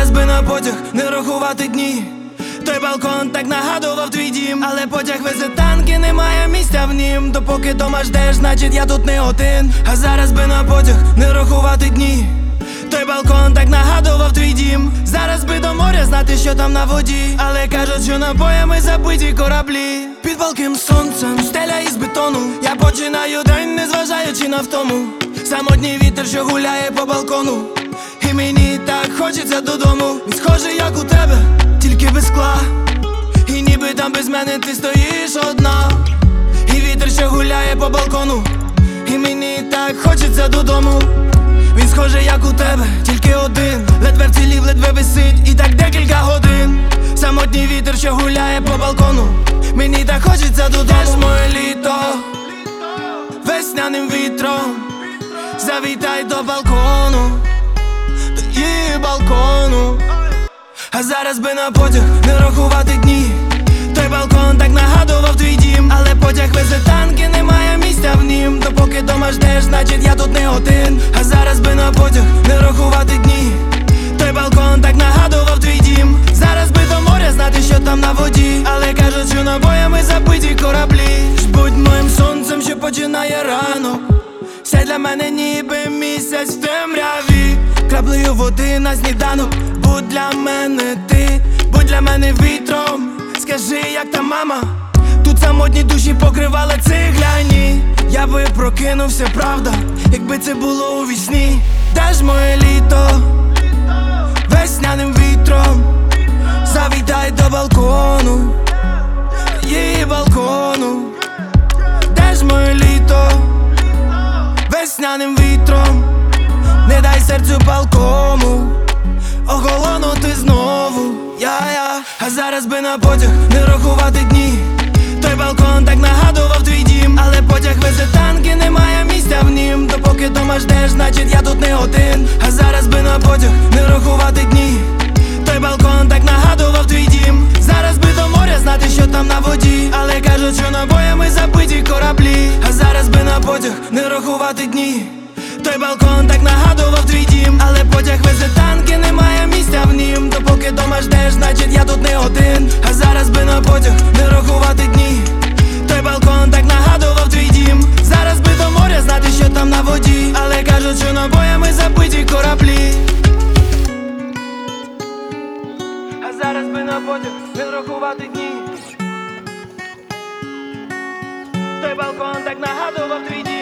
зараз би на потяг не рахувати дні. Той балкон так нагадував твій дім, але потяг везе танки, немає місця в нім. Допоки дома ждеш, значить я тут не один. А зараз би на потяг не рахувати дні. Той балкон так нагадував твій дім. Зараз би до моря знати, що там на воді. Але кажуть, що набоями забиті кораблі. Під палким сонцем, стеля із бетону. Я починаю день, не зважаючи на втому. Самотній вітер, що гуляє по балкону. І мені так хочеться додому. Він схожий, як у тебе, тільки без скла. І ніби там без мене ти стоїш одна. І вітер, що гуляє по балкону. І мені так хочеться додому. Він схожий, як у тебе, тільки один. Ледве вцілів, ледве висить, і так декілька годин. Самотній вітер, що гуляє по балкону. Мені так хочеться додому. Де ж моє літо, весняним вітром. Завітай до балкону, до її балкону. А зараз би на потяг не рахувати дні. Той балкон так нагадував твій дім. Але потяг везе танки, немає місця в нім. Допоки дома ждеш, значить я тут не один. А зараз би на потяг не рахувати дні. Той балкон так нагадував твій дім. Зараз би до моря знати, що там на воді. Але кажуть, що набоями забиті кораблі. Ж будь моїм сонцем, що починає ранок. Сяй для мене ніби місяць в темряві. Краплею води на сніданок. Будь для мене ти, будь для мене вітром. Скажи, як та мама. Тут самотні душі покривали цегляні. Я би прокинувся, правда, якби це було у вісні. Де ж моє літо, весняним вітром. Завітай до балкону, до її балкону. Де ж моє літо, весняним вітром. Не дай серцю палкому охолонути знову. А зараз би на потяг не рахувати дні. Той балкон так нагадував твій дім. Але потяг везе танки, немає місця в нім. Допоки дома ждеш, значить я тут не один. А зараз би на потяг не рахувати дні. Той балкон так нагадував твій дім. Зараз би до моря знати, що там на воді. Але кажуть, що набоями забиті кораблі. А зараз би на потяг не рахувати дні. Той балкон так нагадував твій дім. Але потяг везе танки, немає місця в нім. Допоки дома ждеш, значить я тут не один. А зараз би на потяг не рахувати дні. Той балкон так нагадував твій дім. Зараз би до моря знати, що там на воді. Але кажуть, що набоями забиті кораблі. А зараз би на потяг не рахувати дні. Той балкон так нагадував твій дім.